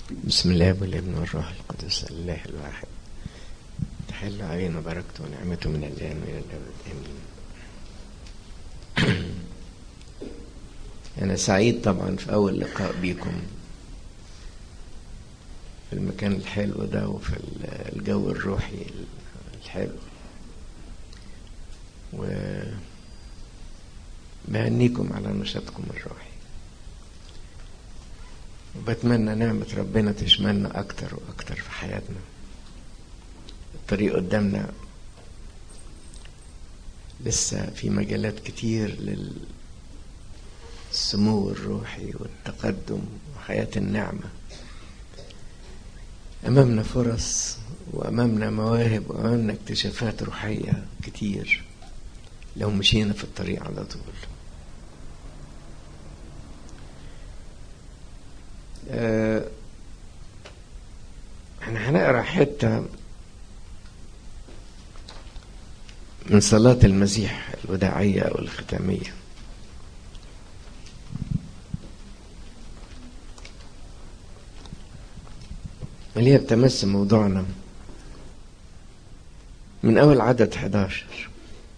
بسم الله والابن والروح القدس الله الواحد. تحل علينا بركته ونعمته من الآن وإلى الأبد آمين. أنا سعيد طبعا في أول لقاء بيكم في المكان الحلو ده وفي الجو الروحي الحلو، وبهنيكم على نشاطكم الروحي، وبتمنى نعمة ربنا تشملنا أكتر وأكتر في حياتنا. الطريق قدامنا لسه في مجالات كتير للسمو الروحي والتقدم وحياة النعمة. أمامنا فرص وأمامنا مواهب وأمامنا اكتشافات روحية كتير لو مشينا في الطريق على طول. احنا هنقرأ حتة من صلاة المسيح الوداعية أو الختامية. اللي هي بتمس موضوعنا من أول عدد 11.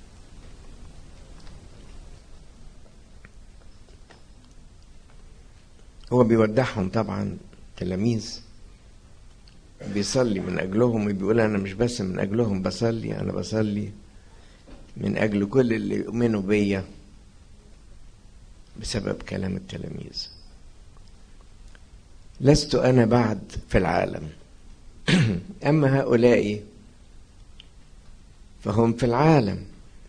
هو بيودعهم طبعا تلاميذ، بيصلي من أجلهم وبيقول أنا مش بس من أجلهم بصلي، أنا بصلي من أجل كل اللي يؤمنوا بيا بسبب كلام التلاميذ. لست أنا بعد في العالم أما هؤلاء فهم في العالم.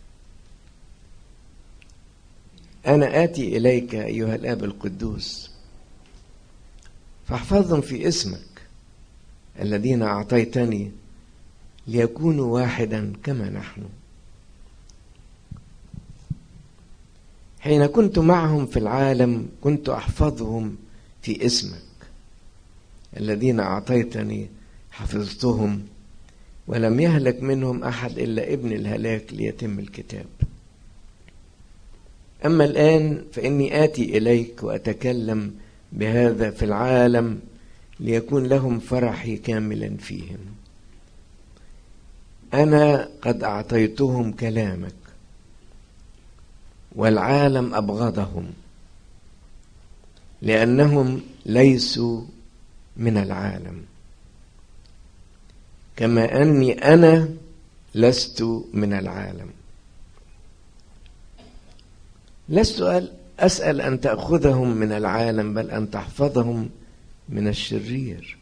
أنا آتي إليك أيها الآب القدوس فاحفظهم في اسمك الذين أعطيتني ليكونوا واحدا كما نحن. حين كنت معهم في العالم كنت أحفظهم في اسمك الذين أعطيتني حفظتهم، ولم يهلك منهم أحد إلا ابن الهلاك ليتم الكتاب. أما الآن فإني آتي إليك وأتكلم بهذا في العالم ليكون لهم فرحي كاملا فيهم. أنا قد أعطيتهم كلامك والعالم أبغضهم لأنهم ليسوا من العالم كما أني أنا لست من العالم. لست أسأل أن تأخذهم من العالم بل أن تحفظهم من الشرير.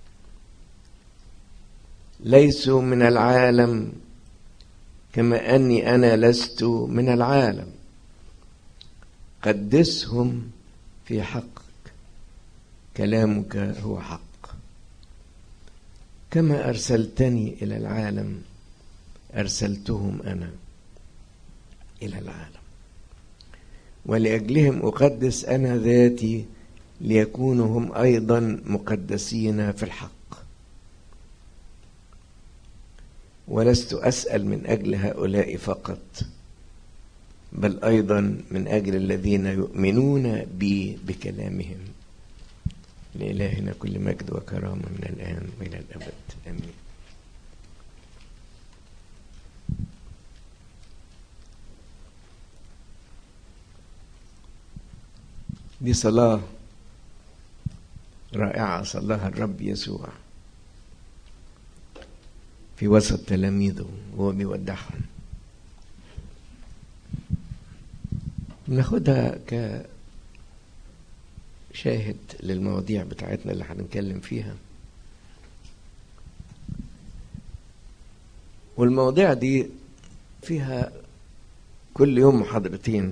ليسوا من العالم كما أني أنا لست من العالم. قدسهم في حقك، كلامك هو حق. كما أرسلتني إلى العالم أرسلتهم أنا إلى العالم، ولأجلهم أقدس أنا ذاتي ليكونوا هم أيضا مقدسين في الحق. ولست أسأل من أجل هؤلاء فقط بل أيضا من أجل الذين يؤمنون بي بكلامهم. لإلهنا كل مجد وكرامة من الآن وإلى الأبد آمين. دي صلاة رائعة صلاها الرب يسوع في وسط تلاميذه وهو بيودعهم. ناخدها كشاهد للمواضيع بتاعتنا اللي هنتكلم فيها. والمواضيع دي فيها كل يوم محاضرتين،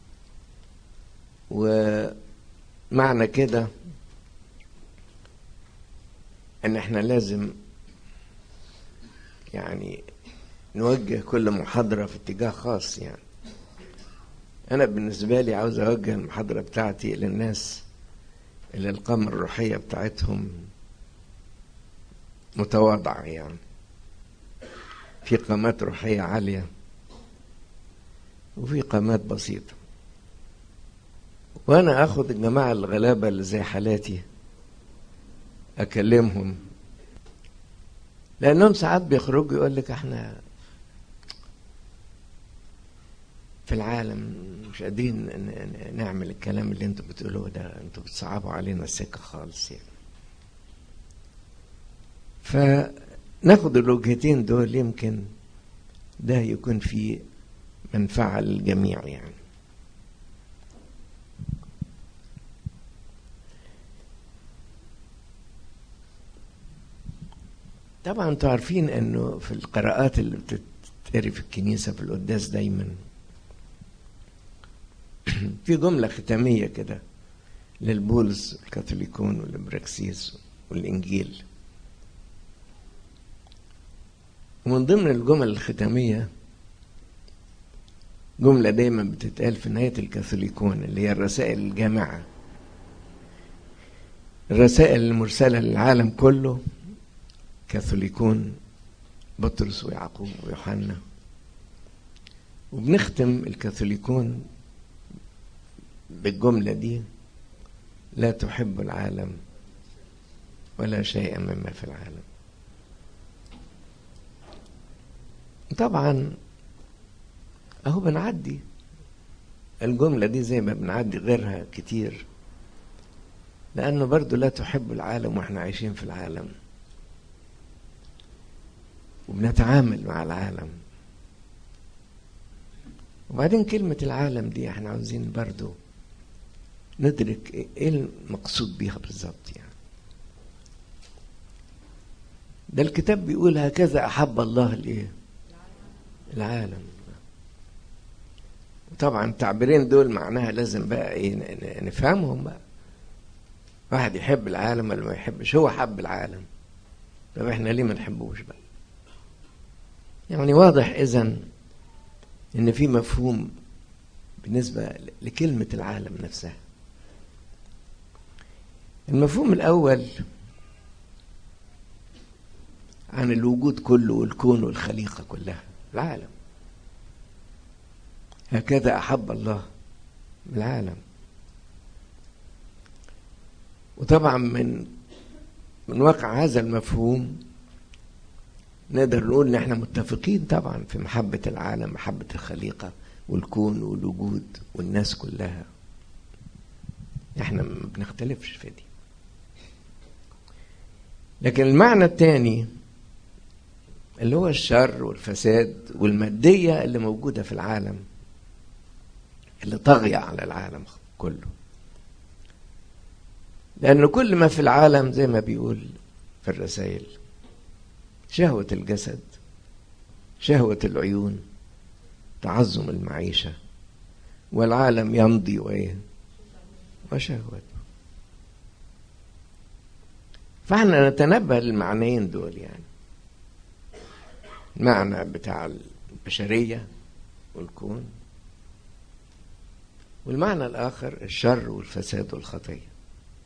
ومعنى كده ان احنا لازم يعني نوجه كل محاضرة في اتجاه خاص. يعني انا بالنسبة لي عاوز اوجه المحاضرة بتاعتي للناس اللي القامة الروحية بتاعتهم متواضعة، يعني في قامات روحية عالية وفي قامات بسيطة. وانا اخد الجماعة الغلابة اللي زي حالاتي أكلمهم، لأنهم ساعات بيخرجوا يقول لك احنا في العالم مش قادرين نعمل الكلام اللي انتوا بتقولوه ده، انتوا بتصعبوا علينا السكة خالص يعني. فناخد الوجهتين دول، يمكن ده يكون فيه منفعة للجميع يعني. طبعا انتوا عارفين انه في القراءات اللي بتتقري في الكنيسة في القداس دايما في جملة ختامية كده للبولس الكاثوليكون والبراكسيس والإنجيل. ومن ضمن الجمل الختامية جملة دايما بتتقال في نهاية الكاثوليكون، اللي هي الرسائل الجامعة، الرسائل المرسلة للعالم كله، كاثوليكون بطرس ويعقوب ويوحنا. وبنختم الكاثوليكون بالجملة دي: لا تحب العالم ولا شيء مما في العالم. طبعا اهو بنعدي الجملة دي زي ما بنعدي غيرها كتير، لأنه برضو لا تحب العالم وإحنا عايشين في العالم وبنتعامل مع العالم. وبعدين كلمة العالم دي احنا عاوزين برضو ندرك ايه المقصود بيها بالظبط يعني. ده الكتاب بيقول هكذا أحب الله الايه؟ العالم. طبعا التعبيرين دول معناها لازم بقى ايه نفهمهم بقى. واحد يحب العالم ولا ما يحبش؟ هو حب العالم، طب احنا ليه ما نحبوش بقى؟ يعني واضح اذن ان في مفهوم بالنسبة لكلمة العالم نفسها. المفهوم الاول عن الوجود كله والكون والخليقة كلها، العالم. هكذا أحب الله العالم. وطبعا من واقع هذا المفهوم نقدر نقول ان احنا متفقين طبعا في محبة العالم، محبة الخليقة والكون والوجود والناس كلها، احنا ما بنختلفش في دي. لكن المعنى الثاني اللي هو الشر والفساد والمادية اللي موجودة في العالم، اللي طاغية على العالم كله، لأن كل ما في العالم زي ما بيقول في الرسائل: شهوة الجسد، شهوة العيون، تعظم المعيشة، والعالم يمضي وإيه وشهوته. فاحنا نتنبه للمعنيين دول يعني، المعنى بتاع البشرية والكون، والمعنى الآخر الشر والفساد والخطية.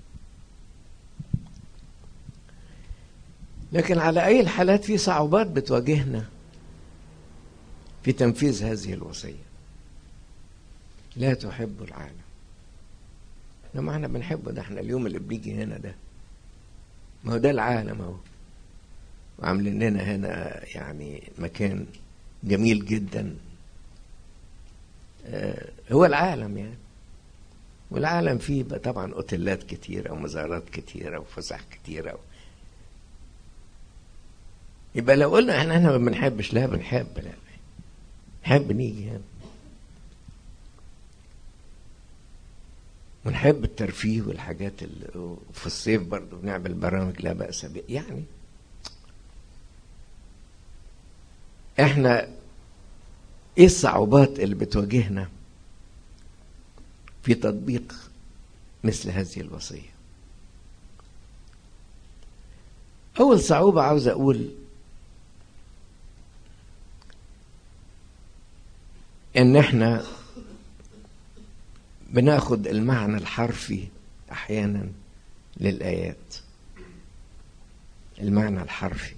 لكن على أي الحالات في صعوبات بتواجهنا في تنفيذ هذه الوصية: لا تحب العالم. لما احنا بنحبه ده، احنا اليوم اللي بنيجي هنا ده ما هو ده العالم اهو، وعاملين لنا هنا يعني مكان جميل جدا، هو العالم يعني. والعالم فيه طبعا اوتيلات كتيرة ومزارات كتيرة وفسح كتيرة. يبقى لو قلنا احنا ما بنحبش، لا بنحب، لا نحب نيجي هنا ونحب الترفيه والحاجات اللي في الصيف برضو بنعمل برامج لا بأس بها يعني. احنا ايه الصعوبات اللي بتواجهنا في تطبيق مثل هذه الوصية؟ اول صعوبة عاوز اقول ان احنا بناخد المعنى الحرفي احيانا للآيات، المعنى الحرفي.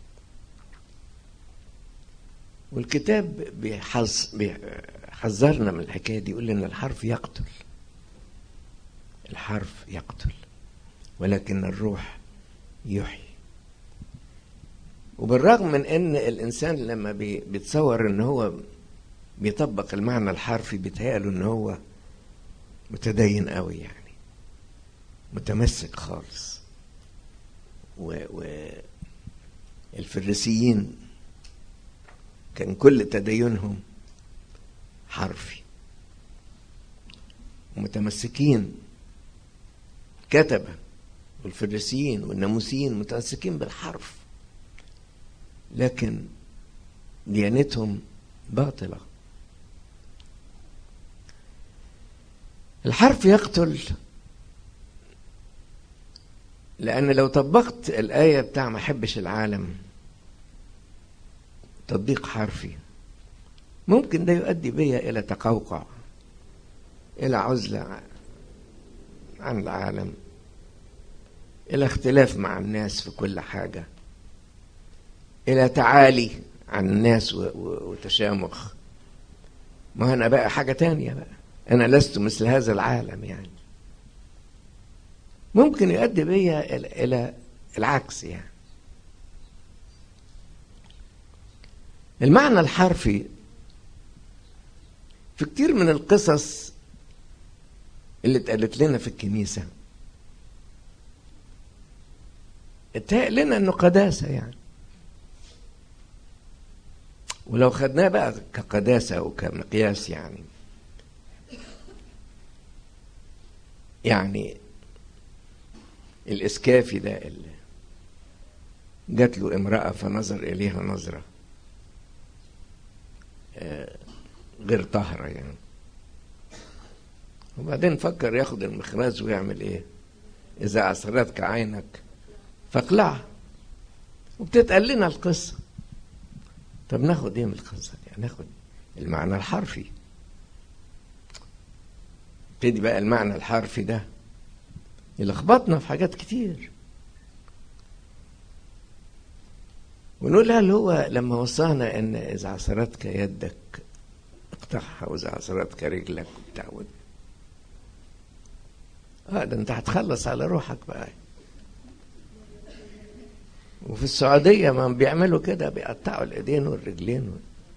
والكتاب بيحذرنا من الحكاية دي، يقول لنا الحرف يقتل، الحرف يقتل ولكن الروح يحيي. وبالرغم من ان الانسان لما بيتصور ان هو بيطبق المعنى الحرفي بيتهيأله ان هو متدين قوي، يعني متمسك خالص. والفريسيين كان كل تدينهم حرفي، ومتمسكين كتبة والفريسيين والناموسيين متمسكين بالحرف، لكن ديانتهم باطلة. الحرف يقتل، لأن لو طبقت الآية بتاع ما حبش العالم تطبيق حرفي ممكن ده يؤدي بيا إلى تقوقع، إلى عزلة عن العالم، إلى اختلاف مع الناس في كل حاجة، إلى تعالي عن الناس وتشامخ. ما أنا بقى حاجة تانية بقى، أنا لست مثل هذا العالم. يعني ممكن يؤدي بيا إلى العكس. يعني المعنى الحرفي في كتير من القصص اللي اتقالت لنا في الكنيسة اتهيأ لنا انه قداسة يعني، ولو خدناه بقى كقداسة وكمقياس يعني الإسكافي ده اللي جات له امرأة فنظر إليها نظرة غير طاهرة يعني، وبعدين فكر ياخد المخراج ويعمل ايه؟ إذا أسرتك عينك فاقلعها. وبتتقال لنا القصة. طب ناخد ايه من القصة دي؟ يعني ناخد المعنى الحرفي. ابتدي بقى المعنى الحرفي ده يلخبطنا في حاجات كتير، ونقول هل هو لما وصانا ان اذا عصرتك يدك اقطعها واذا عصرتك رجلك وبتعود، ده انت هتخلص على روحك بقى. وفي السعودية ما بيعملوا كده، بيقطعوا الايدين والرجلين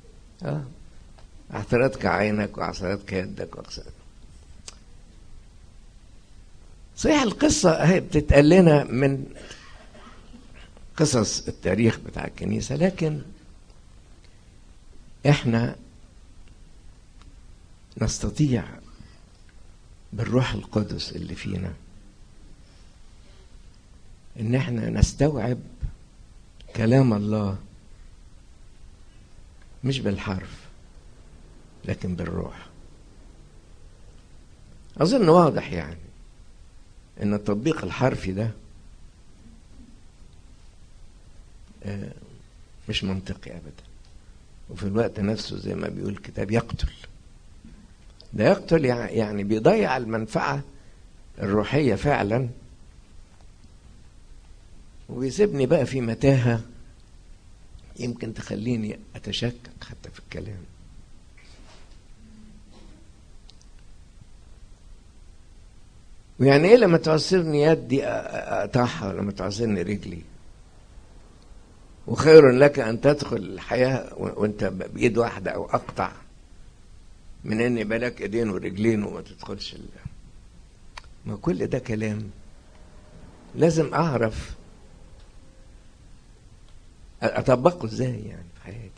اعترتك عينك وعصرتك يدك وعصرتك. صحيح القصة اهي بتتقال لنا من قصص التاريخ بتاع الكنيسة، لكن احنا نستطيع بالروح القدس اللي فينا ان احنا نستوعب كلام الله مش بالحرف لكن بالروح. اظن واضح يعني ان التطبيق الحرفي ده مش منطقي ابدا، وفي الوقت نفسه زي ما بيقول الكتاب يقتل. ده يقتل يعني بيضيع المنفعة الروحية فعلا، ويسيبني بقى في متاهة يمكن تخليني أتشكك حتى في الكلام. ويعني إيه لما تعصرني يدي أقطعها ولما تعصرني رجلي؟ وخير لك أن تدخل الحياة وأنت بإيد واحدة أو أقطع من أن يبقى لك إيدين ورجلين وما تدخلش ما كل ده كلام لازم أعرف أطبقه إزاي يعني في حياتي.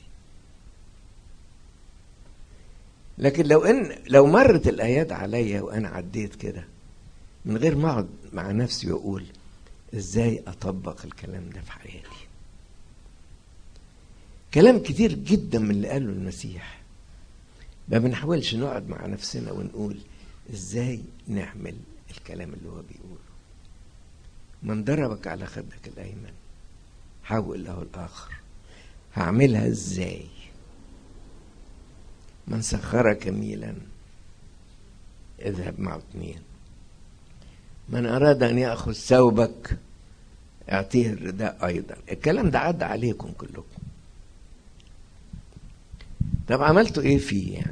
لكن لو مرت الآيات عليا وأنا عديت كده من غير ما أقعد مع نفسي وأقول إزاي أطبق الكلام ده في حياتي. كلام كتير جدا من اللي قاله المسيح ما بنحاولش نقعد مع نفسنا ونقول إزاي نعمل الكلام اللي هو بيقوله. من ضربك على خدك الأيمن حاول له الآخر. هعملها إزاي؟ من سخرك ميلا اذهب معه 2. من أراد أن يأخذ ثوبك اعطيه الرداء أيضا. الكلام ده عدى عليكم كلكم. طب عملتوا إيه فيه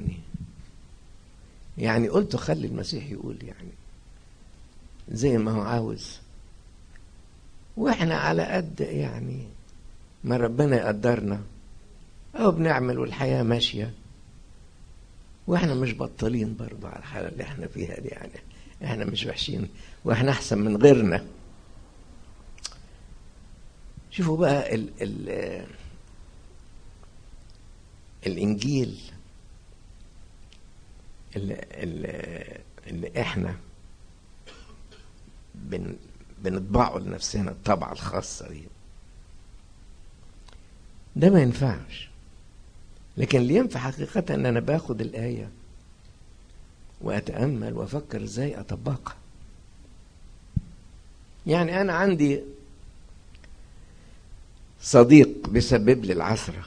يعني قلتوا خلي المسيح يقول يعني زي ما هو عاوز، واحنا على قد يعني ما ربنا يقدرنا او بنعمل والحياة ماشية، واحنا مش بطلين برضو على الحالة اللي احنا فيها دي. يعني احنا مش وحشين واحنا احسن من غيرنا. شوفوا بقى الانجيل اللي احنا بنطبعه لنفسنا الطبعة الخاصة دي، ده ما ينفعش. لكن اللي ينفع حقيقة ان انا باخد الآية واتأمل وافكر ازاي اطبقها. يعني انا عندي صديق بيسبب لي العثرة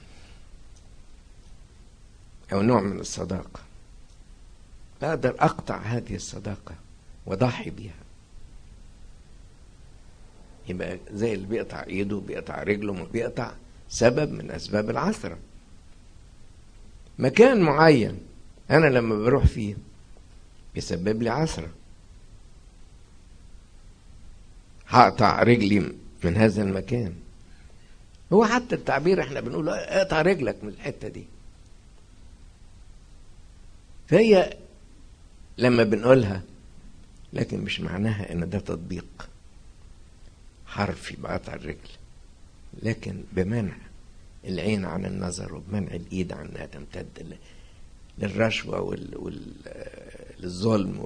او نوع من الصداقة، اقدر اقطع هذه الصداقة واضحي بيها. يبقى زي اللي بيقطع ايده بيقطع رجله، بيقطع سبب من اسباب العثرة. مكان معين انا لما بروح فيه بيسبب لي عثرة، هقطع رجلي من هذا المكان. هو حتى التعبير احنا بنقول اقطع رجلك من الحتة دي. فهي لما بنقولها، لكن مش معناها ان ده تطبيق حرفي بقطع الرجل، لكن بمنع العين عن النظر وبمنع الايد عن انها تمتد للرشوة وللظلم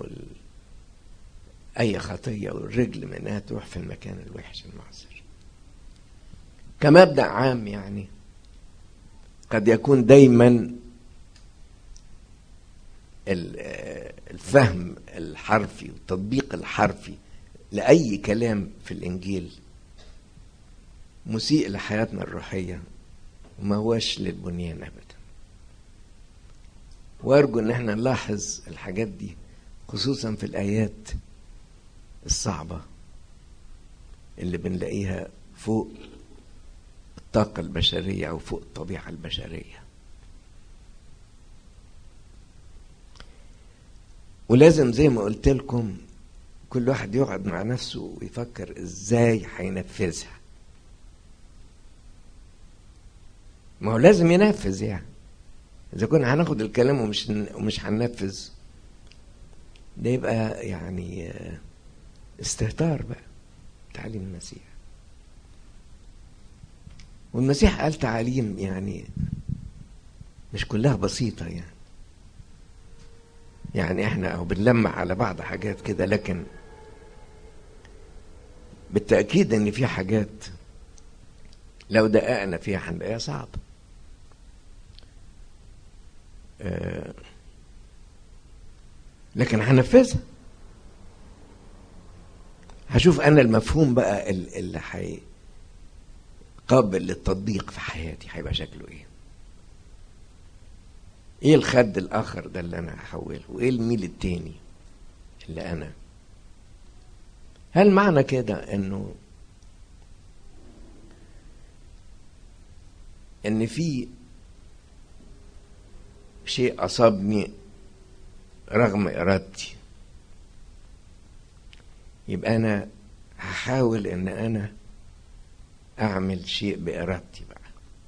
اي خطية، والرجل من انها تروح في المكان الوحش المعصر. كمبدأ عام يعني قد يكون دايما الفهم الحرفي والتطبيق الحرفي لأي كلام في الإنجيل مسيء لحياتنا الروحية وما هوش للبنيان أبدا. وأرجو أن احنا نلاحظ الحاجات دي خصوصا في الآيات الصعبة اللي بنلاقيها فوق الطاقة البشرية أو فوق الطبيعة البشرية. ولازم زي ما قلت لكم كل واحد يقعد مع نفسه ويفكر ازاي هينفذها. ما هو لازم ينفذ. يعني اذا كنا هناخد الكلام ومش هننفذ، ده يبقى يعني استهتار بقى تعليم المسيح. والمسيح قال تعاليم يعني مش كلها بسيطة. يعني احنا او بنلمح على بعض حاجات كده، لكن بالتأكيد ان في حاجات لو دققنا فيها هنلاقيها صعبة. لكن هنفذها. هشوف انا المفهوم بقى اللي قابل للتطبيق في حياتي هيبقى شكله ايه. ايه الخد الاخر ده اللي انا هحوله، وايه الميل التاني اللي انا. هل معنى كده انه ان في شيء اصابني رغم ارادتي يبقى انا هحاول ان انا اعمل شيء بارادتي بقى؟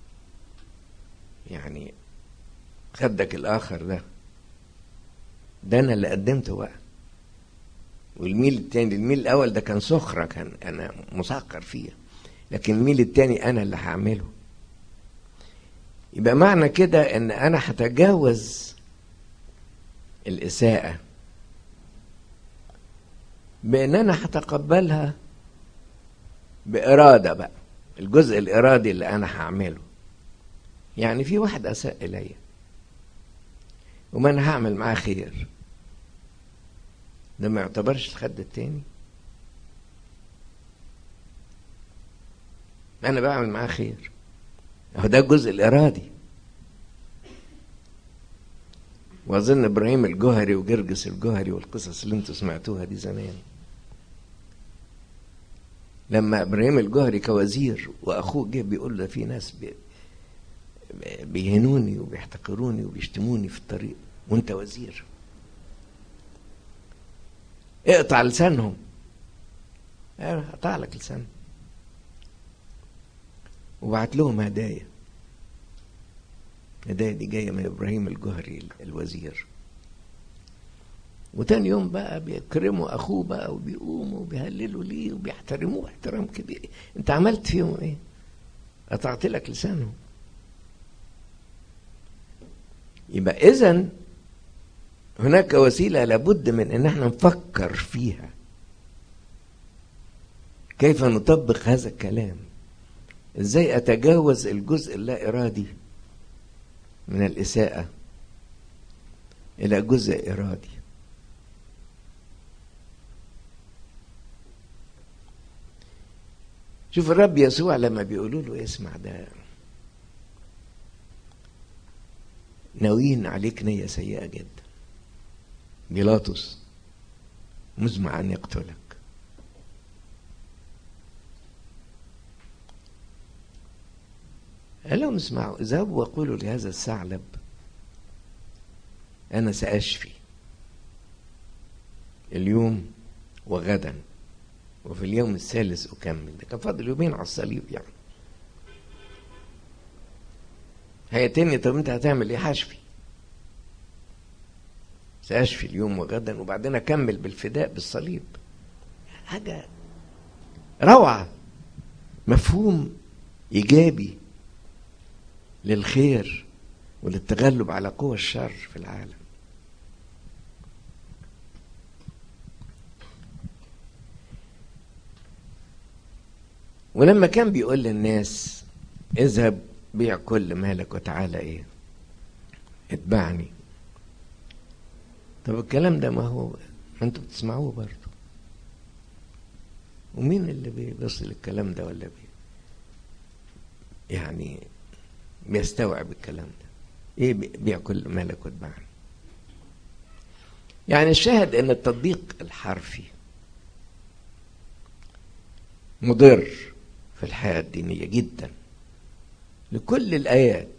يعني خدك الاخر ده انا اللي قدمته بقى. والميل التاني، الميل الاول ده كان سخرة، كان انا مسخر فيه، لكن الميل التاني انا اللي هعمله. يبقى معنى كده ان انا هتجاوز الاساءة بان انا هتقبلها بارادة بقى، الجزء الارادي اللي انا هعمله. يعني في واحد اساء الي وما انا هعمل معاه خير، ده ما يعتبرش الخد التاني؟ انا بعمل معاه خير، اهو ده الجزء الارادي. واظن ابراهيم الجوهري وجرجس الجوهري والقصص اللي انتوا سمعتوها دي زمان، لما ابراهيم الجوهري كوزير واخوه جه بيقول له في ناس بيهنوني وبيحتقروني وبيشتموني في الطريق وانت وزير، اقطع لسانهم. اقطع لك لسانهم. وبعت لهم هدايا. الهدايا دي جاية من إبراهيم الجهري الوزير. وتاني يوم بقى بيكرموا أخوه بقى، وبيقوموا وبيهللوا ليه وبيحترموه احترام كبير. انت عملت فيهم ايه؟ قطعت لك لسانهم. يبقى إذن هناك وسيلة لابد من ان احنا نفكر فيها كيف نطبق هذا الكلام. ازاي اتجاوز الجزء اللا ارادي من الاساءة الى جزء ارادي. شوف الرب يسوع لما بيقولوا له اسمع ده ناويين عليك نية سيئة جدا، بيلاطس مزمع ان يقتلك. قال لهم اسمعوا، اذهبوا وقولوا لهذا الثعلب انا سأشفي اليوم وغدا وفي اليوم الثالث أكمل. ده كان فاضل يومين على الصليب يعني. هيتني طب انت هتعمل ايه؟ هشفي، سأشفي اليوم وغدا وبعدين أكمل بالفداء بالصليب. حاجة روعة، مفهوم إيجابي للخير وللتغلب على قوى الشر في العالم. ولما كان بيقول للناس اذهب بيع كل مالك وتعالى ايه اتبعني، طب الكلام ده ما انتوا بتسمعوه برضه. ومين اللي بيبص للكلام ده ولا يعني بيستوعب الكلام ده؟ ايه بيع كل مالك واتبعني؟ يعني الشاهد ان التطبيق الحرفي مضر في الحياة الدينية جدا لكل الآيات.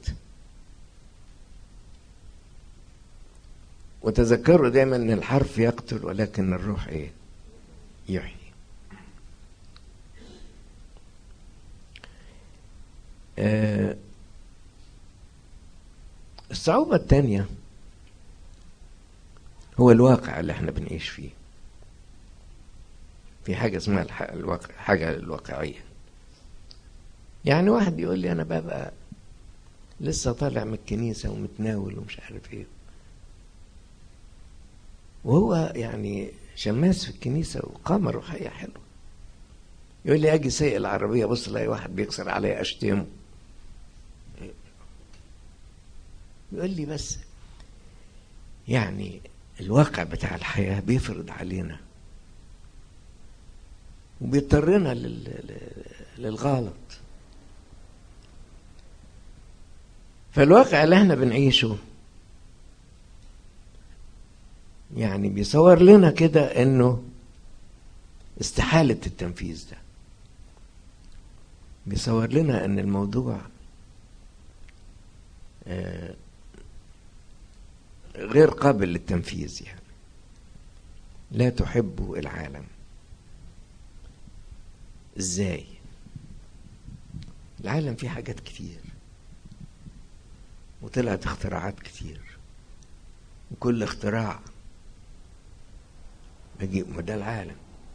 وتذكروا دايما ان الحرف يقتل ولكن الروح ايه؟ يحيي. الصعوبة الثانية هو الواقع اللي احنا بنعيش فيه. في حاجة اسمها حاجة الواقعية. يعني واحد يقول لي انا ببقى لسه طالع من الكنيسة ومتناول ومش عارف ايه، وهو يعني شماس في الكنيسة وقامة روحية حلوة. يقول لي اجي سايق العربية بص الاقي واحد بيكسر عليا اشتمه. يقول لي بس يعني الواقع بتاع الحياة بيفرض علينا وبيضطرنا للغلط. فالواقع اللي احنا بنعيشه يعني بيصور لنا كده انه استحالة التنفيذ ده، بيصور لنا ان الموضوع غير قابل للتنفيذ. يعني لا تحبه العالم. ازاي؟ العالم فيه حاجات كتير وطلعت اختراعات كتير، وكل اختراع ما ده العالم.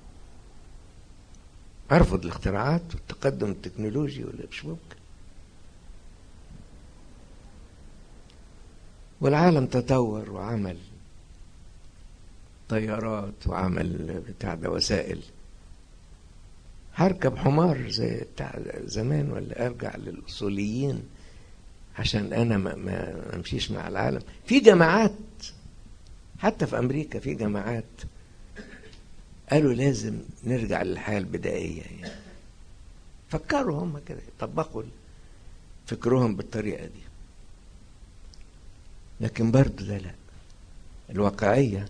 ارفض الاختراعات والتقدم التكنولوجي ولا مش ممكن. والعالم تطور وعمل طيارات وعمل بتاع ده وسائل. هركب حمار زي بتاع زمان ولا ارجع للاصوليين عشان انا ما امشيش مع العالم؟ في جماعات حتى في امريكا، في جماعات قالوا لازم نرجع للحياة البدائية. يعني فكروا هم كده يطبقوا فكرهم بالطريقة دي. لكن برضو ده لا، الواقعية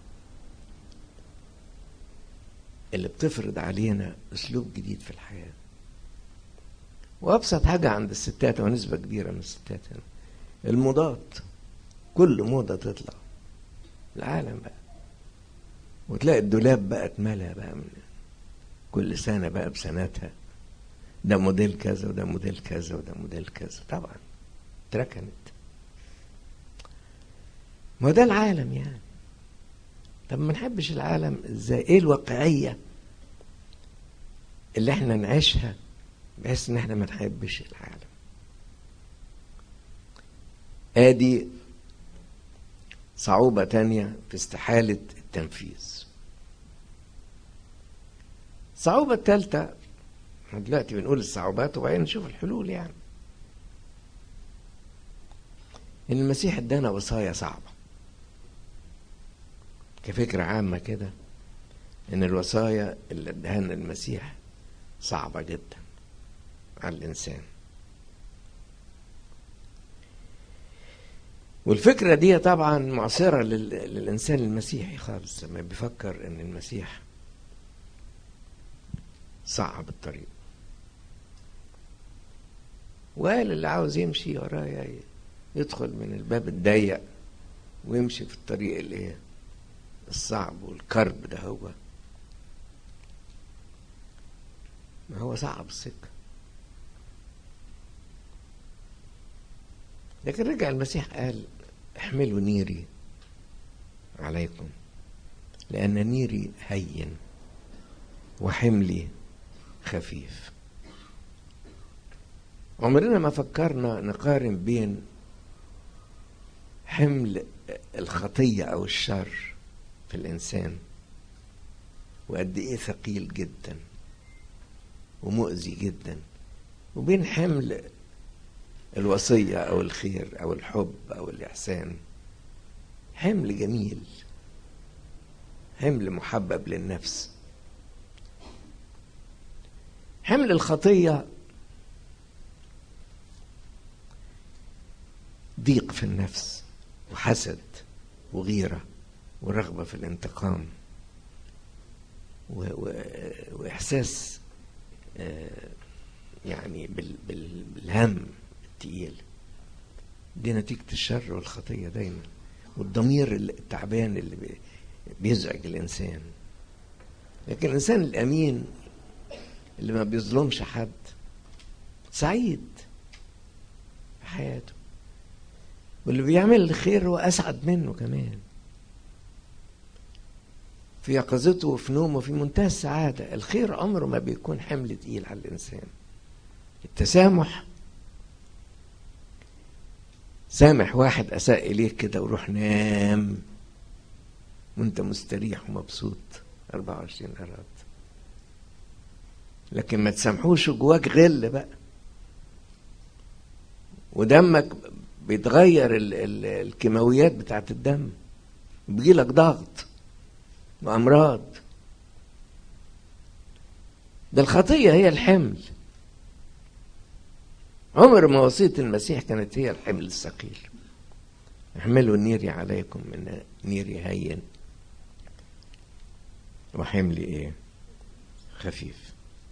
اللي بتفرض علينا اسلوب جديد في الحياة. وابسط حاجة عند الستات ونسبة كبيرة من الستات هنا الموضات. كل موضة تطلع العالم بقى، وتلاقي الدولاب بقى اتملى بقى من كل سنة بقى بسنتها ده موديل كذا وده موديل كذا وده موديل كذا، طبعا اتركنت. ما ده العالم يعني. طب ما نحبش العالم ازاي؟ ايه الواقعية اللي احنا نعيشها بحيث ان احنا ما نحبش العالم؟ ادي صعوبة تانية في استحالة التنفيذ. الصعوبة الثالثة، دلوقتي بنقول الصعوبات وبعدين نشوف الحلول يعني. ان المسيح ادانا وصايا صعبة كفكرة عامة كده، ان الوصايا اللي اداها لنا المسيح صعبة جدا على الانسان. والفكرة دي طبعا معصرة للإنسان المسيحي خالص لما بيفكر إن المسيح صعب الطريق، وقال اللي عاوز يمشي ورايا يدخل من الباب الضيق ويمشي في الطريق اللي الصعب والكرب ده. هو ما هو صعب السكة. لكن رجع المسيح قال احملوا نيري عليكم لأن نيري هين وحملي خفيف. عمرنا ما فكرنا نقارن بين حمل الخطية أو الشر في الإنسان وقد إيه ثقيل جدا ومؤذي جدا، وبين حمل الوصية أو الخير أو الحب أو الإحسان. حمل جميل، حمل محبب للنفس. حمل الخطية ضيق في النفس وحسد وغيرة ورغبة في الانتقام وإحساس يعني بالهم التقيل. دي نتيجة الشر والخطية دايما، والضمير التعبان اللي بيزعج الإنسان. لكن الإنسان الأمين اللي ما بيظلمش حد سعيد في حياته، واللي بيعمل الخير هو أسعد منه كمان، في يقظته وفي نومه في منتهى السعادة. الخير عمره ما بيكون حمل تقيل على الإنسان. التسامح، سامح واحد أساء إليك كده وروح نام وانت مستريح ومبسوط 24 قرات. لكن ما تسامحوش جواك غل بقى، ودمك بيتغير الكيماويات بتاعت الدم، بيجيلك ضغط وأمراض. ده الخطية هي الحمل. عمر ما وصية المسيح كانت هي الحمل الثقيل. احملوا نيري عليكم من نيري هين وحملي خفيف.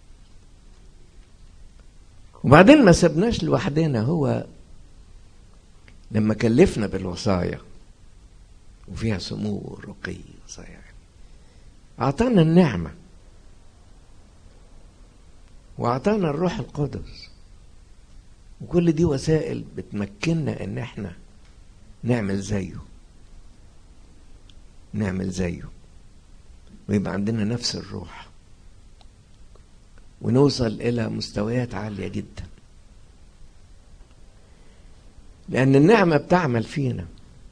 وبعدين ما سبناش لوحدنا، هو لما كلفنا بالوصايا وفيها سمو ورقي وصايا يعني أعطانا النعمة وأعطانا الروح القدس، وكل دي وسائل بتمكننا ان احنا نعمل زيه ويبقى عندنا نفس الروح ونوصل الى مستويات عالية جدا، لان النعمة بتعمل فينا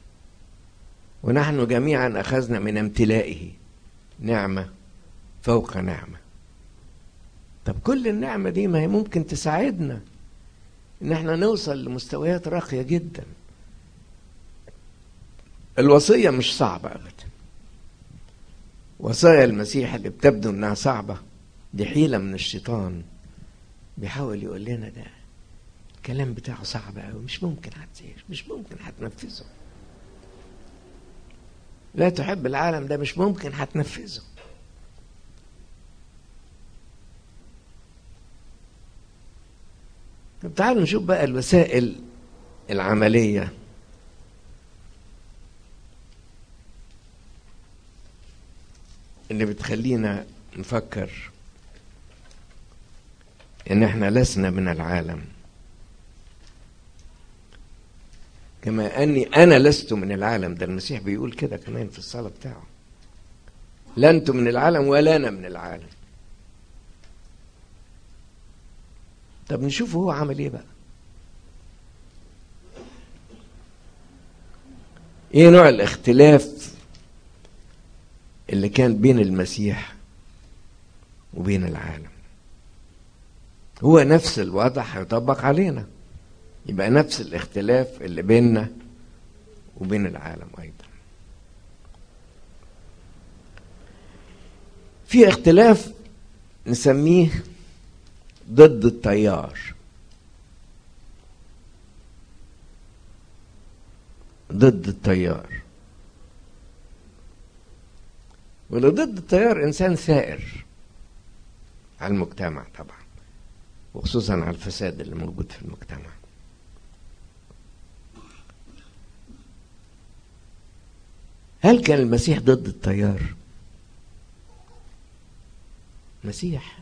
ونحن جميعا اخذنا من امتلائه نعمة فوق نعمة. طب كل النعمة دي ما هي ممكن تساعدنا ان احنا نوصل لمستويات راقية جدا. الوصية مش صعبة ابدا. وصايا المسيح اللي بتبدو انها صعبة دي حيلة من الشيطان، بيحاول يقول لنا ده الكلام بتاعه صعب قوي، مش ممكن هتنفذه. لا تحب العالم ده مش ممكن هتنفذه. طب تعالوا نشوف بقى الوسائل العملية اللي بتخلينا نفكر ان احنا لسنا من العالم، كما اني انا لست من العالم. ده المسيح بيقول كده كمان في الصلاة بتاعه، لا انتم من العالم ولا انا من العالم. طب نشوف هو عمل ايه بقى. ايه نوع الاختلاف اللي كان بين المسيح وبين العالم؟ هو نفس الوضع هيطبق علينا، يبقى نفس الاختلاف اللي بيننا وبين العالم ايضا. في اختلاف نسميه ضد التيار. ضد التيار، واللي ضد التيار انسان ثائر على المجتمع طبعا، وخصوصا على الفساد اللي موجود في المجتمع. هل كان المسيح ضد التيار؟ المسيح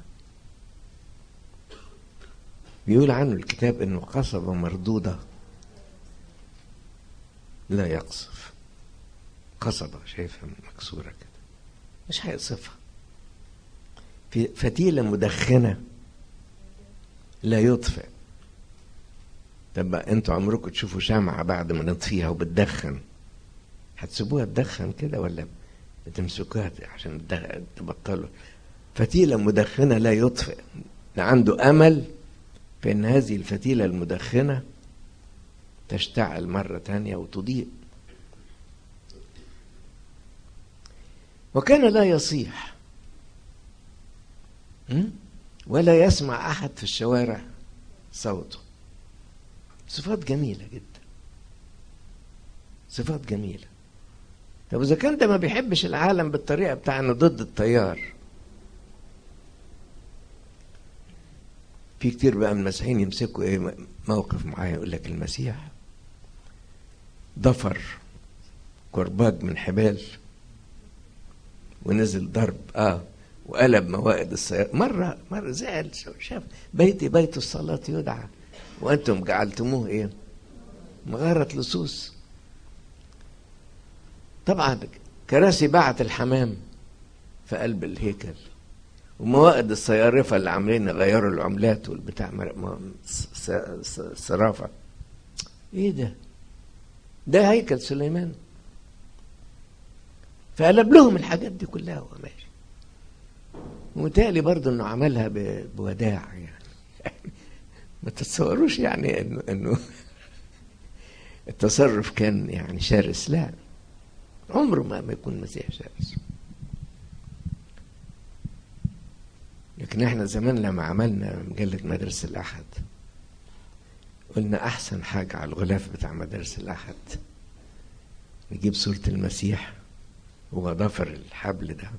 بيقول عنه الكتاب انه قصبة مردودة لا يقصف. قصبة شايفها مكسورة كده مش هيقصفها. في فتيلة مدخنة لا يطفئ. طب انتوا عمركم تشوفوا شمعة بعد ما نطفيها وبتدخن هتسيبوها تدخن كده ولا بتمسكوها عشان تبطلوا؟ فتيلة مدخنة لا يطفئ. عنده أمل في أن هذه الفتيلة المدخنة تشتعل مرة تانية وتضيء. وكان لا يصيح ولا يسمع أحد في الشوارع صوته. صفات جميلة جدا، صفات جميلة. طب إذا كان ده ما بيحبش العالم بالطريقة بتاعنا ضد التيار، في كتير بقى من المسيحيين يمسكوا ايه موقف معين، يقول لك المسيح ضفر كرباج من حبال ونزل ضرب وقلب موائد السيارة. مرة زعل، شاف بيتي بيت الصلاة يدعى وأنتم جعلتموه ايه مغارة لصوص. طبعا كراسي باعت الحمام في قلب الهيكل، وموائد الصيارفة اللي عاملين يغيروا العملات والبتاع صرافة. ايه ده هيكل سليمان. فقلب لهم الحاجات دي كلها وهو ماشي. ومتهيألي برضه انه عملها بوداع يعني ما تتصوروش يعني انه التصرف كان يعني شرس. لا، عمره ما يكون مسيح شرس. لكن احنا زمان لما عملنا مجلة مدارس الأحد قلنا أحسن حاجة على الغلاف بتاع مدارس الأحد نجيب صورة المسيح وضفر الحبل ده.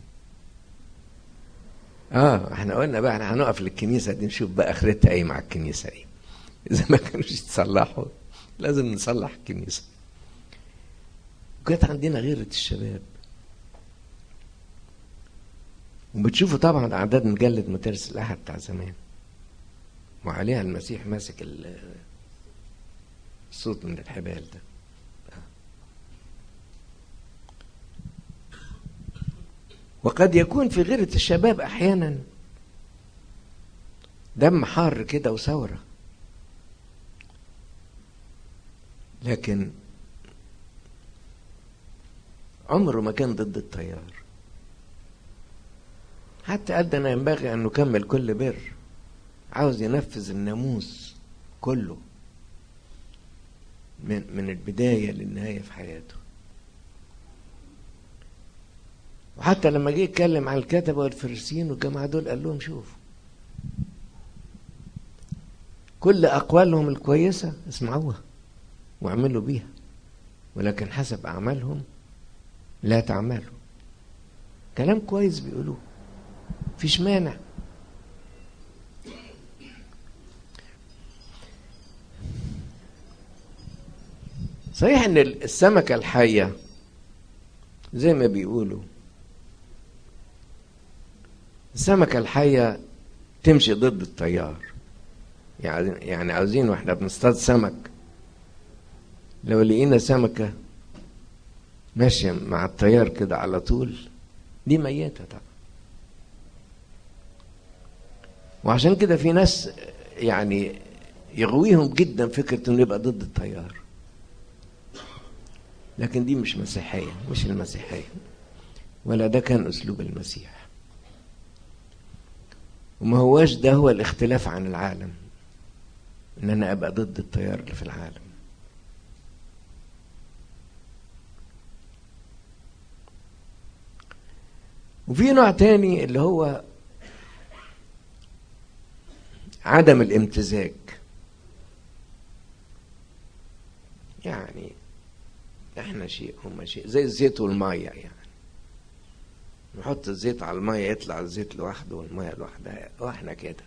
احنا قلنا بقى احنا هنقف للكنيسة دي نشوف بقى آخرتها ايه مع الكنيسة ايه. إذا ما كانوش يتصلحوا لازم نصلح الكنيسة. وكانت عندنا غيرة الشباب، وبتشوفوا طبعا أعداد مجلة مدارس الأحد بتاع زمان وعليها المسيح ماسك الصوت من الحبال ده. وقد يكون في غيرة الشباب أحيانا دم حار كده وثورة، لكن عمره ما كان ضد التيار. حتى قد أن ينبغي أن نكمل كل بر، عاوز ينفذ الناموس كله من البداية للنهاية في حياته. وحتى لما جه يتكلم عن الكتبة والفريسيين والجماعة دول قال لهم شوفوا كل أقوالهم الكويسة اسمعوها واعملوا بيها، ولكن حسب أعمالهم لا تعملوا. كلام كويس بيقولوه فيش مانع. صحيح ان السمكة الحية زي ما بيقولوا السمكة الحية تمشي ضد التيار، يعني عاوزين واحنا بنصطاد سمك لو لقينا سمكة ماشية مع التيار كده على طول دي ميتة طبعا. وعشان كده في ناس يعني يغويهم جدا فكرة انه يبقى ضد التيار، لكن دي مش مسيحية، مش المسيحية، ولا ده كان اسلوب المسيح، وما هواش ده هو الاختلاف عن العالم، ان انا ابقى ضد التيار اللي في العالم. وفي نوع تاني اللي هو عدم الامتزاج، يعني احنا شيء هم شيء، زي الزيت والمية، يعني نحط الزيت على المية يطلع الزيت لوحده والمية لوحدها، واحنا كده.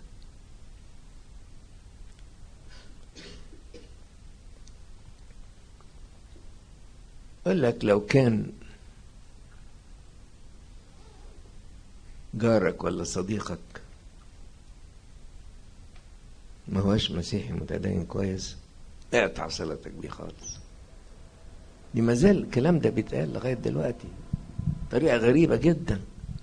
اقول لك لو كان جارك ولا صديقك ما هوش مسيحي متدين كويس، اقطع صلتك بيه خالص. دي مازال الكلام ده بيتقال لغاية دلوقتي طريقة غريبة جدا.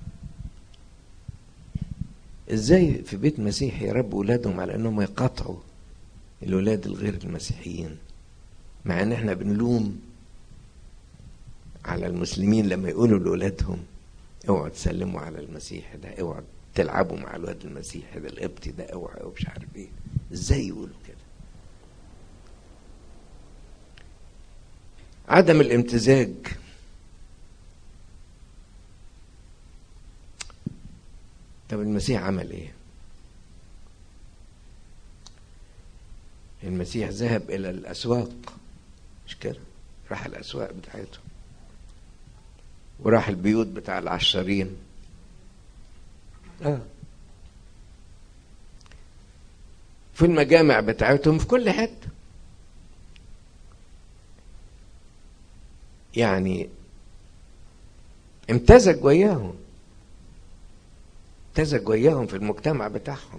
ازاي في بيت مسيحي يربوا ولادهم على انهم يقطعوا الولاد الغير المسيحيين، مع ان احنا بنلوم على المسلمين لما يقولوا لولادهم اوعوا تسلموا على المسيح ده، اوعوا تلعبوا مع الواد المسيحي ده القبطي ده، اوعوا مش عارف ايه. ازاي يقولوا كده؟ عدم الامتزاج. طب المسيح عمل ايه؟ المسيح ذهب الى الاسواق، مش كده؟ راح الاسواق بتاعته، وراح البيوت بتاع العشارين، في المجامع بتاعتهم، في كل حته. يعني امتزج وياهم، امتزج وياهم في المجتمع بتاعهم،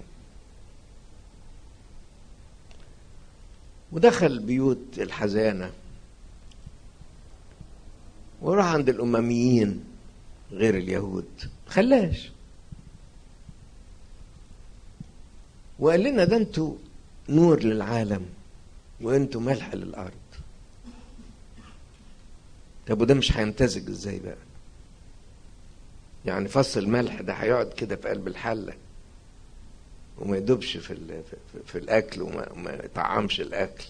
ودخل بيوت الحزانة، وراح عند الأمميين غير اليهود، خلاش، وقال لنا ده انتوا نور للعالم وانتوا ملح للأرض. طب وده مش هيمتزج ازاي بقى؟ يعني فص الملح ده هيقعد كده في قلب الحلة وما يدوبش في الأكل وما يطعمش الأكل،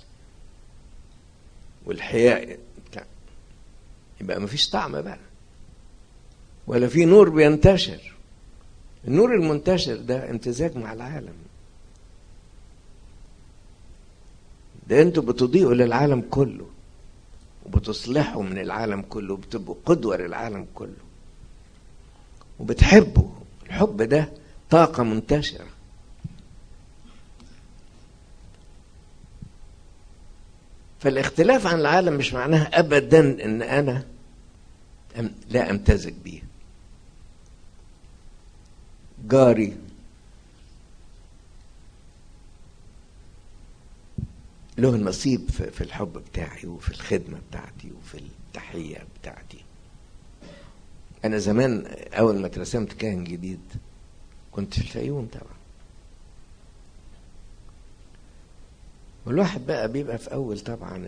والحياء بتاع، يبقى ما فيش طعم بقى، ولا في نور بينتشر. النور المنتشر ده امتزاج مع العالم، ده انتوا بتضيئوا للعالم كله وبتصلحوا من العالم كله وبتبقوا قدوة للعالم كله وبتحبوا. الحب ده طاقة منتشرة. فالاختلاف عن العالم مش معناها أبدا ان انا لا امتزج بيه. جاري له نصيب في الحب بتاعي وفي الخدمة بتاعتي وفي التحية بتاعتي. أنا زمان أول ما اترسمت كاهن جديد كنت في الفيوم طبعا، والواحد بقى بيبقى في أول طبعا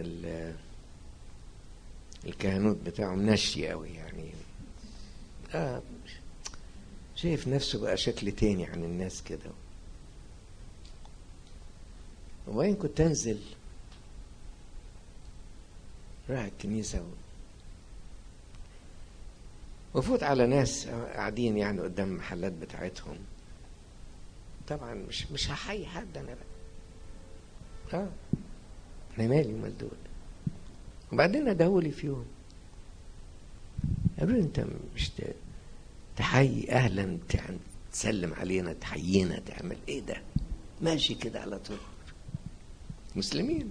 الكهنوت بتاعه منشي قوي، يعني شايف نفسه بقى شكل تاني عن الناس كده. وبعدين كنت أنزل رايح الكنيسة وفوت على ناس قاعدين يعني قدام المحلات بتاعتهم، طبعا مش هحيي حد انا بقى، انا مالي ومال دول. وبعدين ادهولي في يوم قالوا لي انت مش تحيي اهلا تسلم علينا تحيينا تعمل ايه ده؟ ماشي كده على طول مسلمين.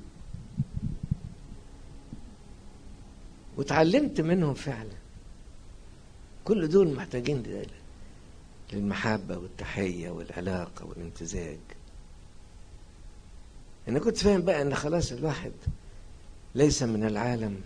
وتعلمت منهم فعلا، كل دول محتاجين للمحبة والتحية والعلاقة والامتزاج. أنا كنت فاهم بقى أن خلاص الواحد ليس من العالم،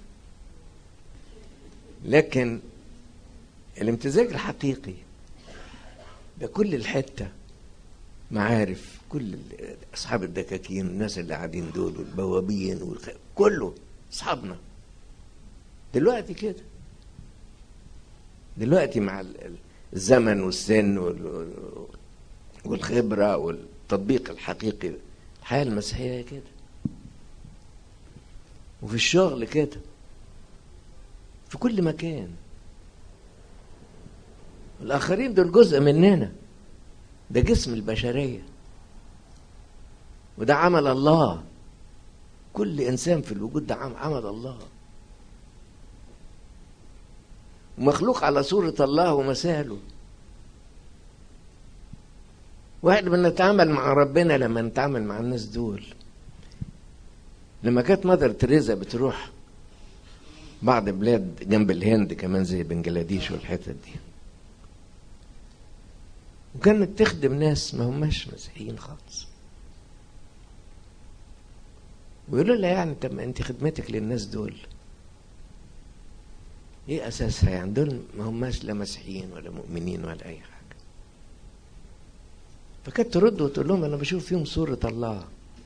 لكن الامتزاج الحقيقي ده كل الحتة معارف، كل أصحاب الدكاكين، الناس اللي قاعدين دول والبوابين كله أصحابنا دلوقتي كده. دلوقتي مع الزمن والسن والخبرة والتطبيق الحقيقي، الحياة المسيحية كده، وفي الشغل كده، في كل مكان. الآخرين دول جزء مننا، ده جسم البشرية، وده عمل الله. كل إنسان في الوجود ده عمل الله، ومخلوق على صورة الله ومثاله. واحنا بنتعامل مع ربنا لما نتعامل مع الناس دول. لما كانت مادر تريزا بتروح بعض بلاد جنب الهند كمان زي بنجلاديش والحتت دي، وكانت تخدم ناس ما هماش مسيحيين خالص، ويقولوا لها يعني طب انت خدمتك للناس دول ايه اساسها؟ يعني دول ما هماش لا مسيحيين ولا مؤمنين ولا اي حاجه. فكانت ترد وتقول لهم انا بشوف فيهم صوره الله،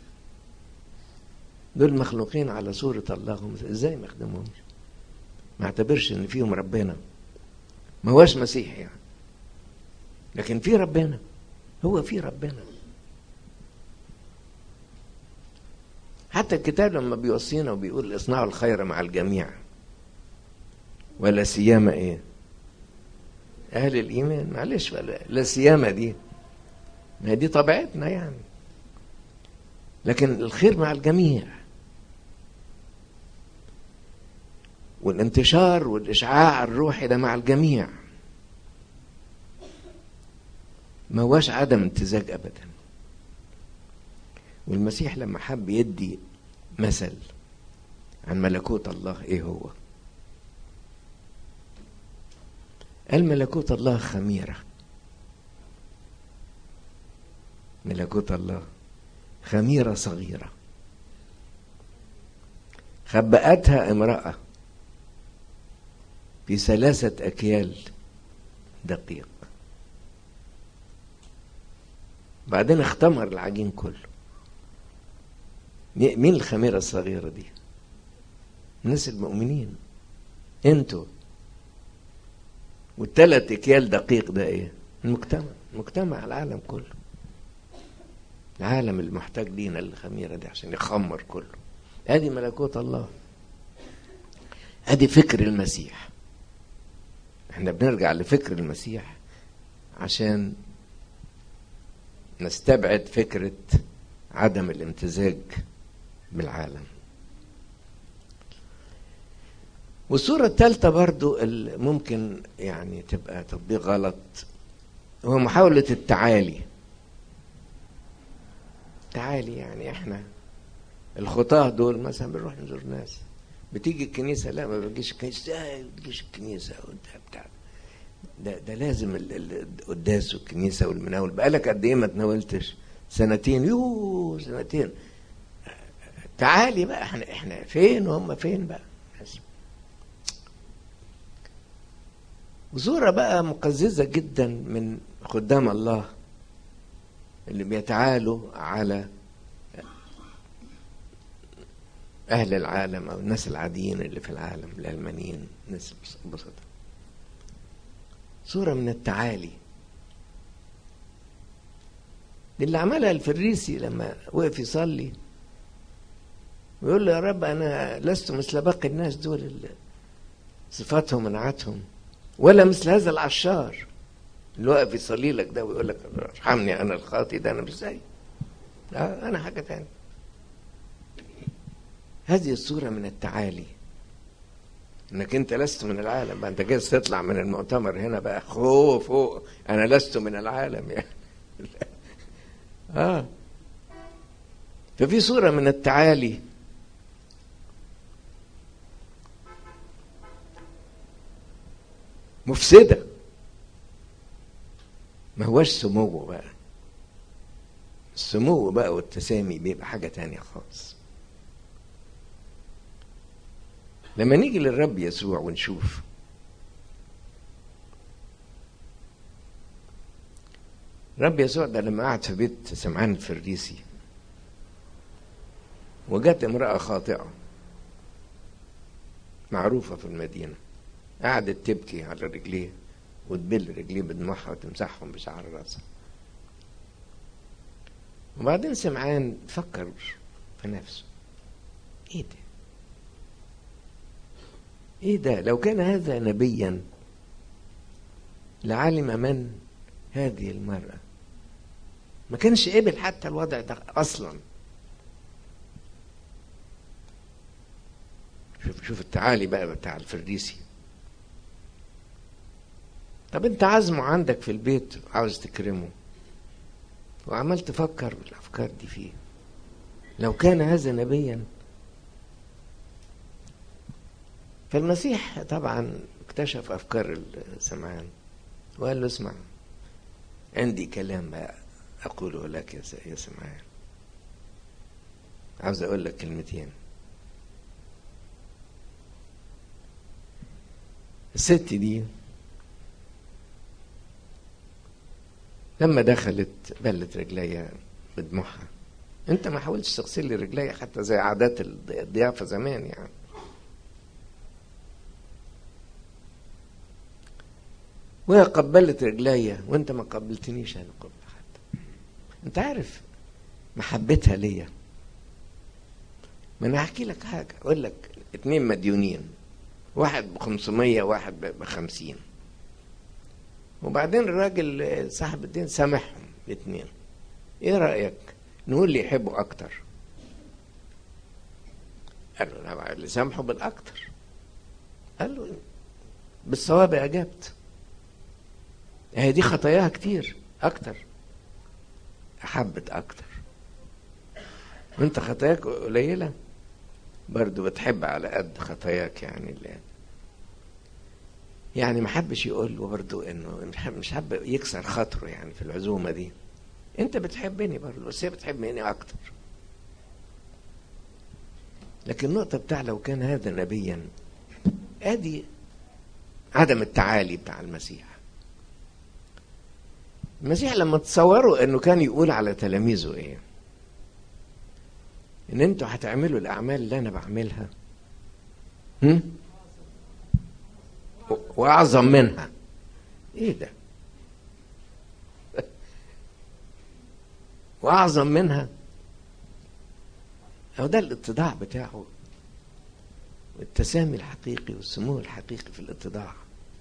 دول مخلوقين على صوره الله، ازاي ما اخدمهمش؟ ما اعتبرش ان فيهم ربنا، ما هوش مسيحي يعني، لكن في ربنا، هو في ربنا. حتى الكتاب لما بيوصينا وبيقول اصنعوا الخير مع الجميع ولا سيما ايه اهل الايمان. معلش لا سيما دي، ما دي طبيعتنا يعني، لكن الخير مع الجميع، والانتشار والاشعاع الروحي ده مع الجميع، ما هوش عدم امتزاج ابدا. والمسيح لما حب يدي مثل عن ملكوت الله ايه هو؟ قال ملكوت الله خميرة. ملكوت الله خميرة صغيرة خبأتها امرأة في 3 أكيال دقيق، بعدين اختمر العجين كله. مين الخميرة الصغيرة دي؟ الناس المؤمنين، انتوا. وال3 أكيال دقيق ده ايه؟ المجتمع العالم كله، العالم المحتاج لينا الخميرة دي عشان يخمر كله. ادي ملكوت الله، ادي فكر المسيح. احنا بنرجع لفكر المسيح عشان نستبعد فكرة عدم الامتزاج بالعالم. والصورة الثالثة برضو ممكن يعني تبقى تطبيق غلط، هو محاولة التعالي. تعالي يعني احنا الخطاه دول مثلا بنروح نزور ناس، بتيجي الكنيسة، لا ما بتجيش الكنيسة، ما بتجيش الكنيسة بتاع ده لازم القداس والكنيسة والمناول. بقالك قد ايه ما تناولتش؟ 2 2 تعالي بقى، احنا فين وهم فين بقى؟ وصورة بقى مقززة جدا من خدام الله اللي بيتعالوا على أهل العالم أو الناس العاديين اللي في العالم، العلمانيين، ناس بسيطة. صورة من التعالي اللي عملها الفريسي لما وقف يصلي ويقول له يا رب أنا لست مثل باقي الناس دول اللي صفاتهم منعتهم، ولا مثل هذا العشار اللي واقف يصلي لك ده ويقول لك ارحمني أنا الخاطي ده، أنا مش زي أنا حاجة تانية. هذه الصورة من التعالي، انك انت لست من العالم بقى، انت جايز تطلع من المؤتمر هنا بقى فوق انا لست من العالم يعني. ففي صورة من التعالي مفسدة، ما هوش سمو بقى، السمو بقى والتسامي بيبقى حاجة تانية خالص. لما نيجي للرب يسوع ونشوف رب يسوع ده لما قعد في بيت سمعان الفريسي وجت امرأة خاطئة معروفة في المدينة، قعدت تبكي على رجليه وتبل رجليه بدموعها وتمسحهم بشعر راسها. وبعدين سمعان فكر في نفسه، ايه ده لو كان هذا نبيا لعلم من هذه المرأة، ما كانش قبل حتى الوضع ده اصلا. شوف التعالي بقى بتاع الفريسي. طب انت عازمه عندك في البيت عاوز تكرمه وعمال تفكر بالافكار دي فيه، لو كان هذا نبيا. فالمسيح طبعا اكتشف افكار سمعان وقال له اسمع، عندي كلام بقى اقوله لك يا سمعان، عاوز اقول لك كلمتين. الست دي لما دخلت بلت رجليها بدموعها. انت ما حاولتش تغسل لي رجليا حتى زي عادات الضيافه زمان يعني. وهي قبلت رجليا وانت ما قبلتنيش انا قبل حتى. انت عارف محبتها ليا؟ ما انا هحكي لك حاجه، اقول لك 2 مديونين، واحد ب500 واحد ب50، وبعدين الراجل صاحب الدين سامحهم ال2. ايه رأيك نقول اللي يحبوا اكتر؟ قال له لا، اللي سامحوا بالاكتر. قال له بالصواب اجبت، هي دي خطاياها كتير اكتر، احبت اكتر. وانت خطاياك قليلة برضو بتحب على قد خطاياك يعني ما حبش يقول له برضو انه مش حب يكسر خاطره يعني في العزومة دي. انت بتحبني برضو بس هي بتحبني اكتر. لكن النقطة بتاع لو كان هذا نبيا، ادي عدم التعالي بتاع المسيح. المسيح لما تصوروا انه كان يقول على تلاميذه ايه؟ ان انتوا هتعملوا الاعمال اللي انا بعملها واعظم منها. ايه ده؟ واعظم منها. هو ده الاتضاع بتاعه، والتسامي الحقيقي والسمو الحقيقي في الاتضاع.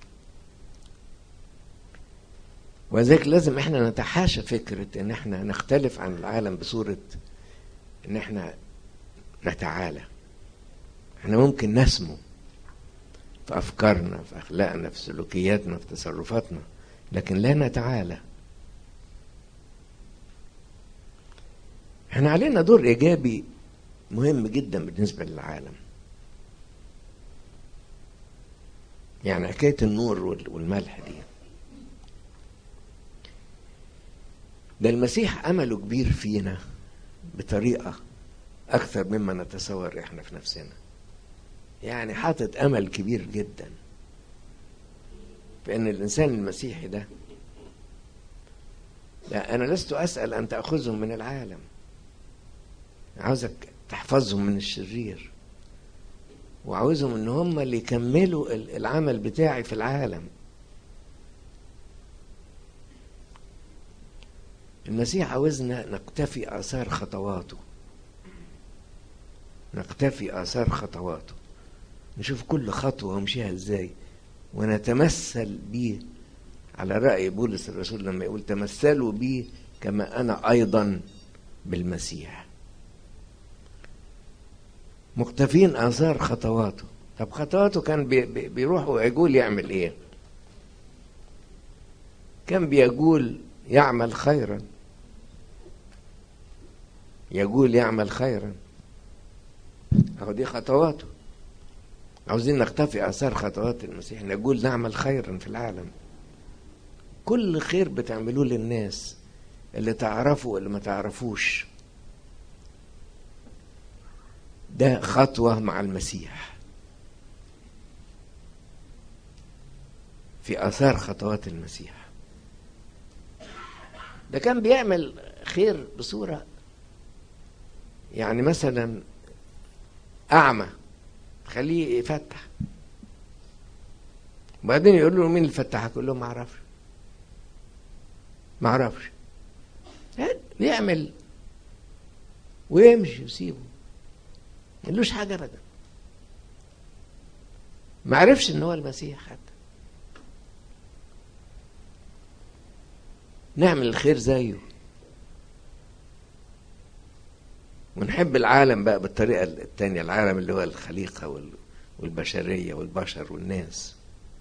وذلك لازم احنا نتحاشى فكرة ان احنا نختلف عن العالم بصورة ان احنا نتعالى. احنا ممكن نسمو في افكارنا، في اخلاقنا، في سلوكياتنا، في تصرفاتنا، لكن لا نتعالى. احنا علينا دور ايجابي مهم جدا بالنسبة للعالم. يعني حكاية النور والملح دي، ده المسيح امله كبير فينا بطريقة اكثر مما نتصور احنا في نفسنا. يعني حاطط امل كبير جدا في ان الانسان المسيحي ده، لا انا لست اسأل ان تأخذهم من العالم، عاوزك تحفظهم من الشرير، وعاوزهم ان هم اللي يكملوا العمل بتاعي في العالم. المسيح عاوزنا نقتفي آثار خطواته، نقتفي آثار خطواته، نشوف كل خطوة ومشيها ازاي ونتمثل بيه. على رأي بولس الرسول لما يقول تمثلوا بي كما أنا أيضا بالمسيح. مقتفين آثار خطواته. طب خطواته كان بيروح ويقول يعمل ايه؟ كان بيقول يعمل خيرا، يقول يعمل خيرا. اهو دي خطواته. عاوزين نقتفي آثار خطوات المسيح، نقول نعمل خيرا في العالم. كل خير بتعملوه للناس اللي تعرفه واللي ما تعرفوش، ده خطوة مع المسيح، في آثار خطوات المسيح. ده كان بيعمل خير بصورة، يعني مثلا أعمى خليه يفتح، وبعدين يقول له مين اللي فتحك؟ يقول له ما اعرفش. يعمل ويمشي ويسيبه، ما يقولوش حاجة أبدا، ما عرفش إن هو المسيح. حتى نعمل الخير زيه، ونحب العالم بقى بالطريقة التانية، العالم اللي هو الخليقة والبشرية والبشر والناس.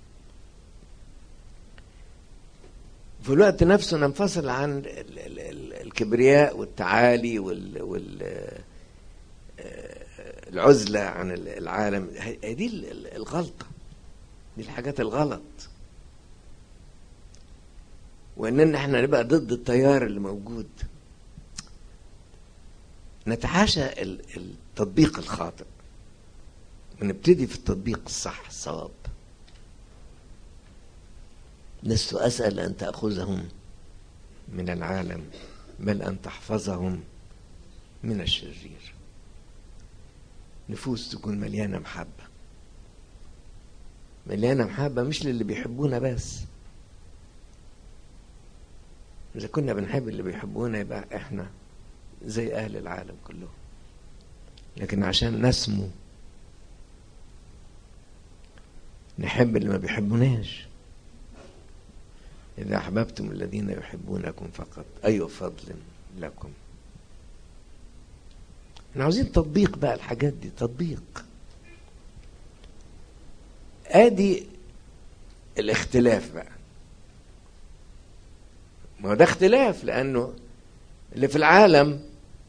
في الوقت نفسه ننفصل عن الكبرياء والتعالي والعزلة عن العالم. دي الغلطة، دي الحاجات الغلط، وإننا احنا نبقى ضد التيار اللي موجود. نتحاشى التطبيق الخاطئ ونبتدي في التطبيق الصح الصواب. لست أسأل أن تأخذهم من العالم، بل أن تحفظهم من الشرير. نفوس تكون مليانة محبة، مليانة محبة مش للي بيحبونا بس. إذا كنا بنحب اللي بيحبونا يبقى إحنا زي أهل العالم كلهم، لكن عشان نسمو نحب اللي ما بيحبوناش. إذا أحببتم الذين يحبونكم فقط أي فضل لكم. احنا عاوزين تطبيق بقى الحاجات دي، تطبيق. ادي الاختلاف بقى، ما هو ده اختلاف، لأنه اللي في العالم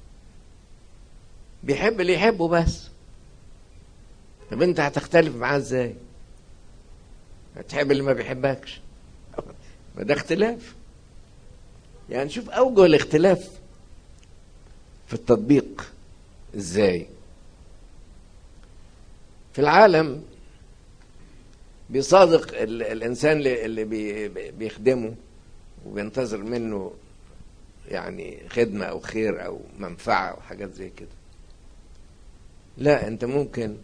بيحب اللي يحبه بس. طب انت هتختلف معاه ازاي؟ هتحب اللي ما بيحبكش؟ ما ده اختلاف. يعني شوف اوجه الاختلاف في التطبيق ازاي. في العالم بيصادق الانسان اللي بيخدمه وبينتظر منه يعني خدمة او خير او منفعة او حاجات زي كده. لا، انت ممكن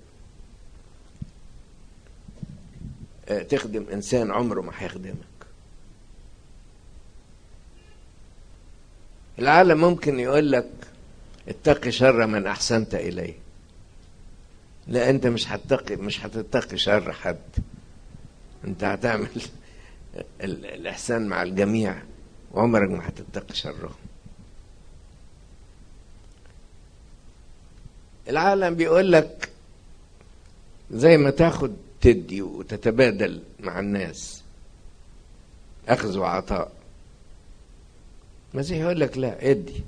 تخدم انسان عمره ما هيخدمك. العالم ممكن يقول لك اتقي شر من احسنت اليه. لا، انت مش هتتقي شر حد، انت هتعمل الاحسان مع الجميع وعمرك ما هتتقي شرهم. العالم بيقول لك زي ما تاخد تدي وتتبادل مع الناس، اخذ وعطاء. المسيح يقول لك لا، ادي.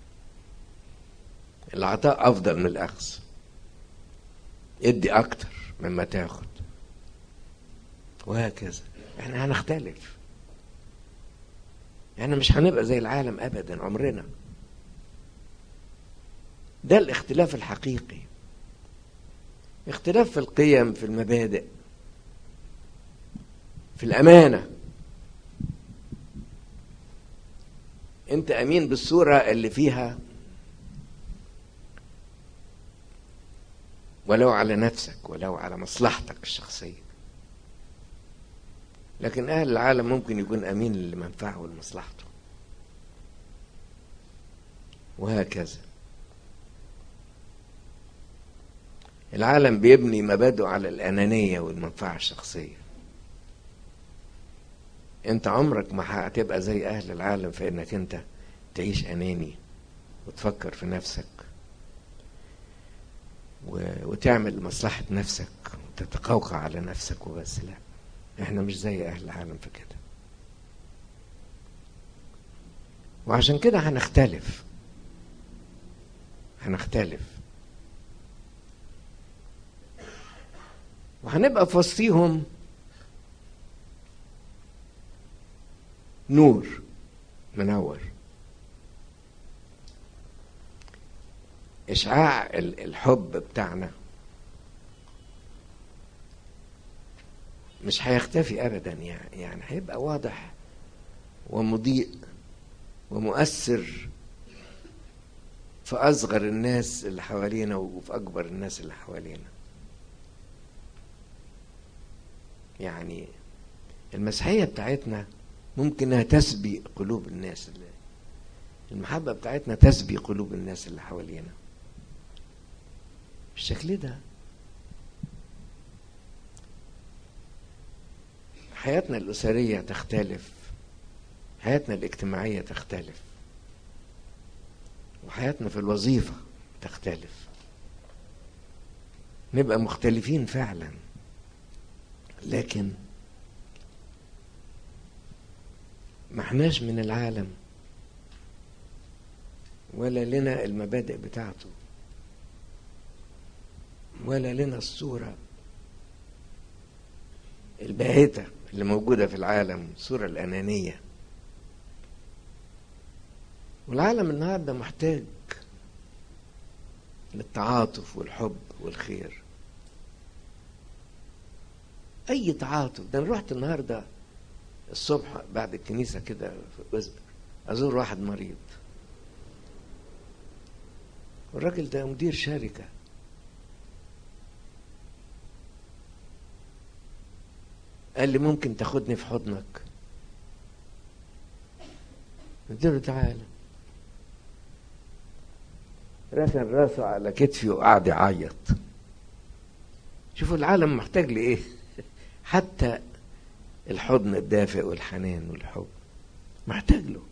العطاء افضل من الاخذ، ادي اكتر مما تاخد، وهكذا. احنا هنختلف، احنا مش هنبقى زي العالم ابدا عمرنا. ده الاختلاف الحقيقي، اختلاف في القيم، في المبادئ، في الامانه. انت امين بالصوره اللي فيها ولو على نفسك ولو على مصلحتك الشخصيه، لكن اهل العالم ممكن يكون امين لمنفعه ولمصلحته، وهكذا. العالم بيبني مبادئه على الانانيه والمنفعه الشخصيه. انت عمرك ما هتبقى زي اهل العالم في انك انت تعيش اناني وتفكر في نفسك وتعمل مصلحة نفسك وتتقوقع على نفسك وبس. لا، احنا مش زي اهل العالم في كده، وعشان كده هنختلف وهنبقى في وسطيهم نور منور إشعاع الحب بتاعنا مش هيختفي أبدا، يعني هيبقى واضح ومضيء ومؤثر في أصغر الناس اللي حوالينا وفي أكبر الناس اللي حوالينا. يعني المسيحية بتاعتنا ممكن انها تسبي قلوب الناس، المحبة بتاعتنا تسبي قلوب الناس اللي حوالينا بالشكل ده. حياتنا الأسرية تختلف، حياتنا الاجتماعية تختلف، وحياتنا في الوظيفة تختلف. نبقى مختلفين فعلا، لكن ما احناش من العالم ولا لنا المبادئ بتاعته ولا لنا الصورة الباهتة اللي موجودة في العالم، الصورة الأنانية. والعالم النهاردة محتاج للتعاطف والحب والخير، أي تعاطف. ده أنا رحت النهاردة الصبح بعد الكنيسة كده أزور واحد مريض، والراجل ده مدير شركة، قال لي ممكن تاخدني في حضنك؟ قلت له تعالى. ركن راسه على كتفي وقعد يعيط. شوفوا العالم محتاج لإيه. حتى الحضن الدافئ والحنان والحب محتاج له.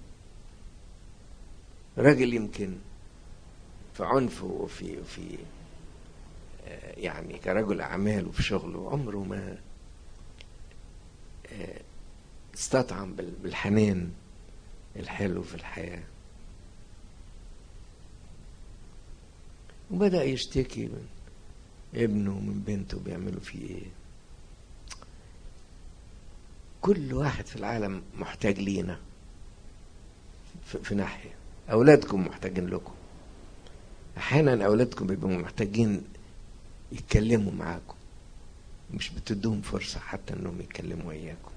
راجل يمكن في عنفه وفي يعني كرجل أعمال وفي شغله عمره ما استطعم بالحنان الحلو في الحياة، وبدأ يشتكي من ابنه ومن بنته بيعملوا فيه ايه. كل واحد في العالم محتاج لينا في ناحية. أولادكم محتاجين لكم، أحيانا أولادكم بيبقوا محتاجين يتكلموا معاكم، مش بتدوهم فرصة حتى أنهم يتكلموا وياكم.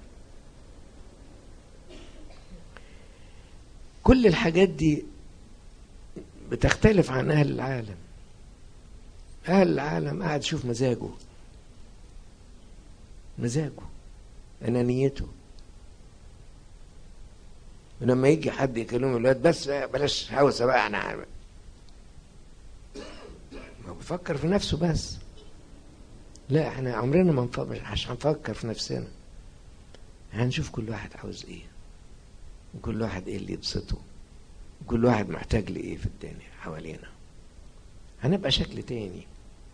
كل الحاجات دي بتختلف عن أهل العالم. أهل العالم قاعد يشوف مزاجه، أنانيته. ولما يجي حد يكلمه الواد بس بلاش هوسة بقى، أنا عارف ما بفكر في نفسه بس. لا، احنا عمرنا ما مش هنفكر في نفسنا، هنشوف كل واحد عاوز ايه، وكل واحد ايه اللي يبسطه، وكل واحد محتاج لايه في الدنيا حوالينا. هنبقى شكل تاني.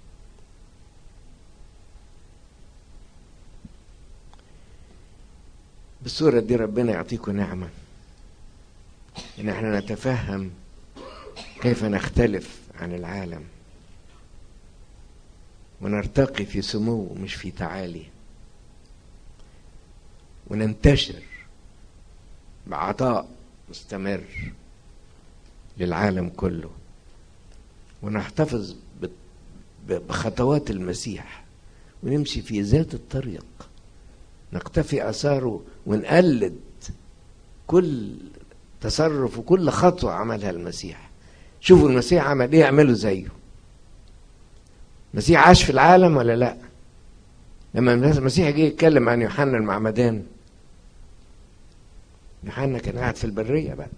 بالصورة دي ربنا يعطيكم نعمة ان احنا نتفهم كيف نختلف عن العالم، ونرتقي في سمو مش في تعالي، وننتشر بعطاء مستمر للعالم كله، ونحتفظ بخطوات المسيح، ونمشي في ذات الطريق، نقتفي آثاره ونقلد كل تصرف وكل خطوة عملها المسيح. شوفوا المسيح عمل ايه، اعملوا زيه. المسيح عاش في العالم ولا لا؟ لما المسيح جه يتكلم عن يوحنا المعمدان، يوحنا كان قاعد في البرية بقى،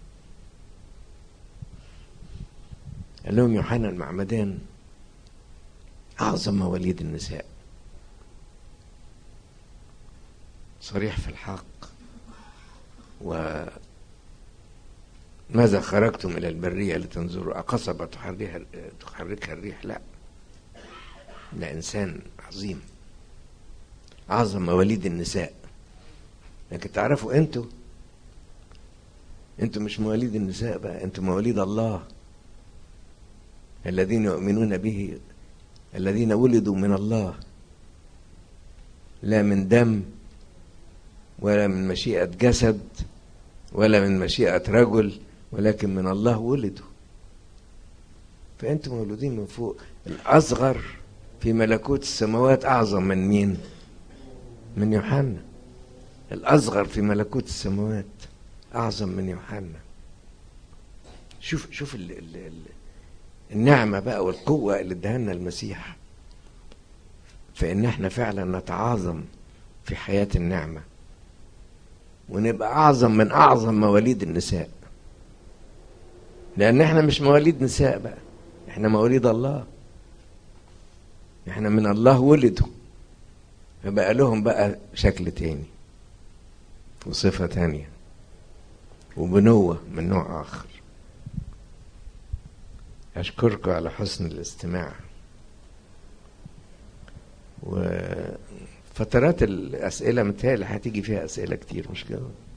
قال لهم يوحنا المعمدان أعظم مواليد النساء، صريح في الحق. وماذا خرجتم إلى البرية لتنظروا أقصبة تحركها الريح؟ لا، ده إنسان عظيم، أعظم مواليد النساء. لكن تعرفوا أنتوا مش مواليد النساء بقى، أنتوا مواليد الله، الذين يؤمنون به، الذين ولدوا من الله، لا من دم ولا من مشيئة جسد ولا من مشيئة رجل، ولكن من الله ولدوا. فأنتم مولودين من فوق. الأصغر في ملكوت السماوات أعظم من مين؟ من يوحنا. الأصغر في ملكوت السماوات أعظم من يوحنا. شوف النعمة بقى والقوة اللي اداها لنا المسيح، فإن احنا فعلا نتعاظم في حياة النعمة، ونبقى أعظم من أعظم مواليد النساء، لأن احنا مش مواليد نساء بقى، احنا مواليد الله، احنا من الله ولدوا، فبقى لهم بقى شكل تاني وصفة تانية وبنوة من نوع آخر. أشكركم على حسن الاستماع. وفترات الأسئلة متهيألي هتيجي فيها أسئلة كتير، مش كده؟